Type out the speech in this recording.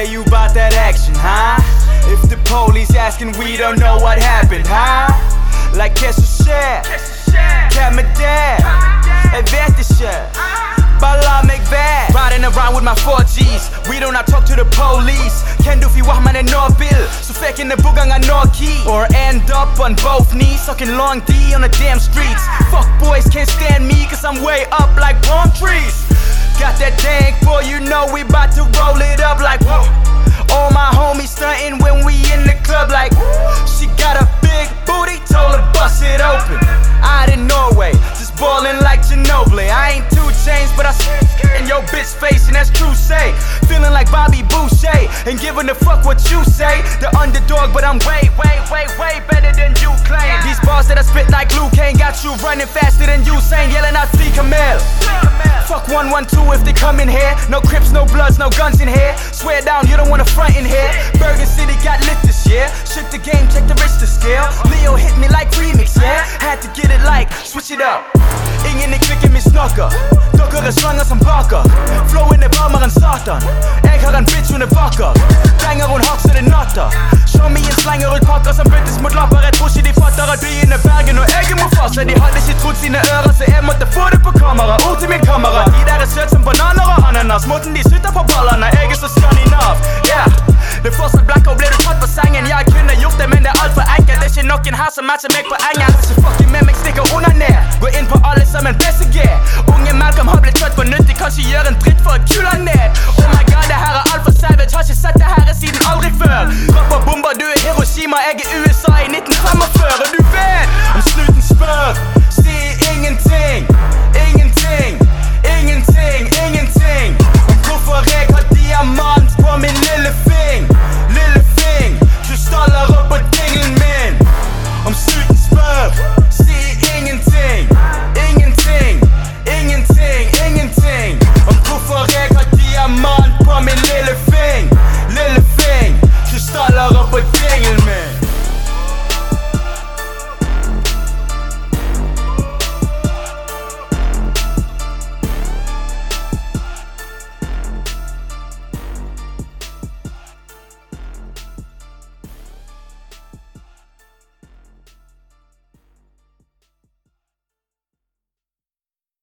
say you bout that action, huh? If the police asking, we don't know what happened, huh? Like qu'est-ce que c'est? Kan med det? Jeg vet ikke. Bare la meg være. Riding around with my 4G's. We do not talk to the police. Kan du fi wahman en nå-bil? Så fikk en bugang av no-key. Or end up on both knees, sucking long D on the damn streets. Fuck boys can't stand me, cause I'm way up like palm trees. Got that dank, boy, you know we bout to roll it up like whoa. All my homies stuntin' when we in the club like she got a big booty, told her bust it open. Out in Norway, just ballin' like Ginobili. I ain't 2 Chainz, but I in your bitch face, and that's true say. Feeling like Bobby Boucher, and giving a fuck what you say. The underdog, but I'm way better than you claim. These bars that I spit like Luke Kane got you running faster than Usain, yelling out Free Camel. Fuck 112 if they come in here. No Crips, no Bloods, no guns in here. Swear down, you don't wanna front in here. Bergen City got lit this year. Shit the game, check the Richter scale. Leo hit me like remix, yeah. Had to get it like, switch it up. Ingen er kvikke min snakker. Dere er slanger som baker. Flowen er varmere enn satan. Jeg har en bitch, hun er vakker. Trenger hun hardt så det natter. Show me en slenger ut pakker som byttes mot lapper. Jeg tror ikke de fatter at byen er Bergen og jeg er Mufasa. De hadde ikke trodd sine ører, så jeg måtte få det på kamera. Ord til min kamerat. De der er søt som bananer og ananas. Måten de sutter på ballene. Jeg er så skandinav, yeah. Det er fortsatt black og ble du tatt på sengen. Jeg kunne gjort det, men det er alt for enkelt. Det er ikke noen her som matcher meg på engelsk. Så fucking med meg, stikker under ned. Gå inn på alle sammen BCG. Unge Malcolm har blitt trøtt på nytt. De kan ikke gjøre en dritt for å kule ned. Oh my god, det her er alt for